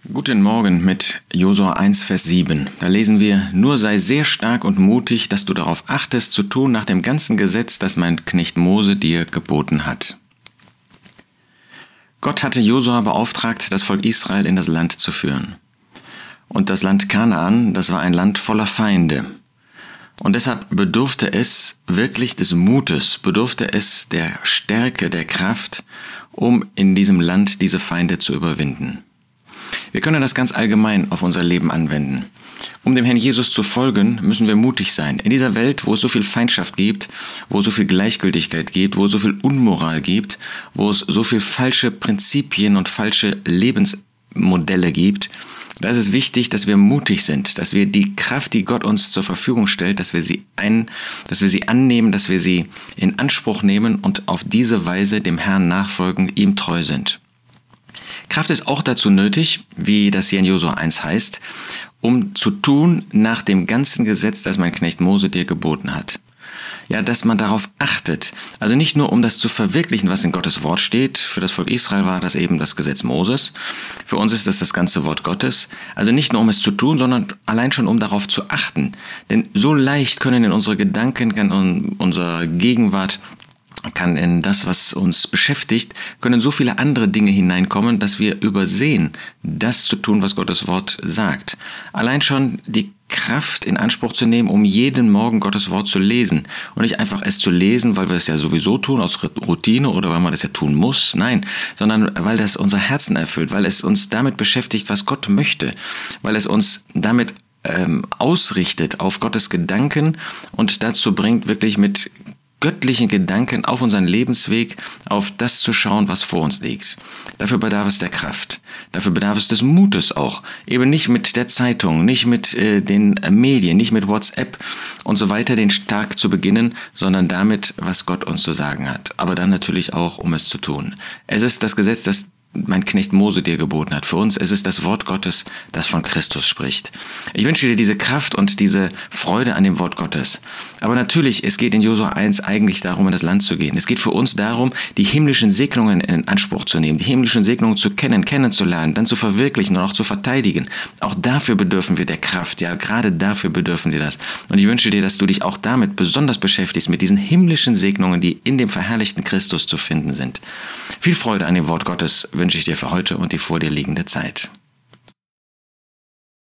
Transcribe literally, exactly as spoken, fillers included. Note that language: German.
Guten Morgen mit Josua eins, Vers sieben. Da lesen wir: Nur sei sehr stark und mutig, dass du darauf achtest, zu tun nach dem ganzen Gesetz, das mein Knecht Mose dir geboten hat. Gott hatte Josua beauftragt, das Volk Israel in das Land zu führen. Und das Land Kanaan, das war ein Land voller Feinde. Und deshalb bedurfte es wirklich des Mutes, bedurfte es der Stärke, der Kraft, um in diesem Land diese Feinde zu überwinden. Wir können das ganz allgemein auf unser Leben anwenden. Um dem Herrn Jesus zu folgen, müssen wir mutig sein. In dieser Welt, wo es so viel Feindschaft gibt, wo es so viel Gleichgültigkeit gibt, wo es so viel Unmoral gibt, wo es so viel falsche Prinzipien und falsche Lebensmodelle gibt, da ist es wichtig, dass wir mutig sind, dass wir die Kraft, die Gott uns zur Verfügung stellt, dass wir sie ein, dass wir sie annehmen, dass wir sie in Anspruch nehmen und auf diese Weise dem Herrn nachfolgen, ihm treu sind. Kraft ist auch dazu nötig, wie das hier in Josua eins heißt, um zu tun nach dem ganzen Gesetz, das mein Knecht Mose dir geboten hat. Ja, dass man darauf achtet. Also nicht nur, um das zu verwirklichen, was in Gottes Wort steht. Für das Volk Israel war das eben das Gesetz Moses. Für uns ist das das ganze Wort Gottes. Also nicht nur, um es zu tun, sondern allein schon, um darauf zu achten. Denn so leicht können in unsere Gedanken, in unsere Gegenwart, kann in das, was uns beschäftigt, können so viele andere Dinge hineinkommen, dass wir übersehen, das zu tun, was Gottes Wort sagt. Allein schon die Kraft in Anspruch zu nehmen, um jeden Morgen Gottes Wort zu lesen. Und nicht einfach es zu lesen, weil wir es ja sowieso tun, aus Routine oder weil man das ja tun muss. Nein, sondern weil das unser Herzen erfüllt, weil es uns damit beschäftigt, was Gott möchte, weil es uns damit ähm, ausrichtet auf Gottes Gedanken und dazu bringt, wirklich mit göttlichen Gedanken auf unseren Lebensweg, auf das zu schauen, was vor uns liegt. Dafür bedarf es der Kraft. Dafür bedarf es des Mutes auch. Eben nicht mit der Zeitung, nicht mit äh, den Medien, nicht mit WhatsApp und so weiter, den Tag zu beginnen, sondern damit, was Gott uns zu sagen hat. Aber dann natürlich auch, um es zu tun. Es ist das Gesetz, das mein Knecht Mose dir geboten hat. Für uns ist es das Wort Gottes, das von Christus spricht. Ich wünsche dir diese Kraft und diese Freude an dem Wort Gottes. Aber natürlich, es geht in Josua eins eigentlich darum, in das Land zu gehen. Es geht für uns darum, die himmlischen Segnungen in Anspruch zu nehmen, die himmlischen Segnungen zu kennen, kennenzulernen, dann zu verwirklichen und auch zu verteidigen. Auch dafür bedürfen wir der Kraft. Ja, gerade dafür bedürfen wir das. Und ich wünsche dir, dass du dich auch damit besonders beschäftigst, mit diesen himmlischen Segnungen, die in dem verherrlichten Christus zu finden sind. Viel Freude an dem Wort Gottes wünsche ich dir für heute und die vor dir liegende Zeit.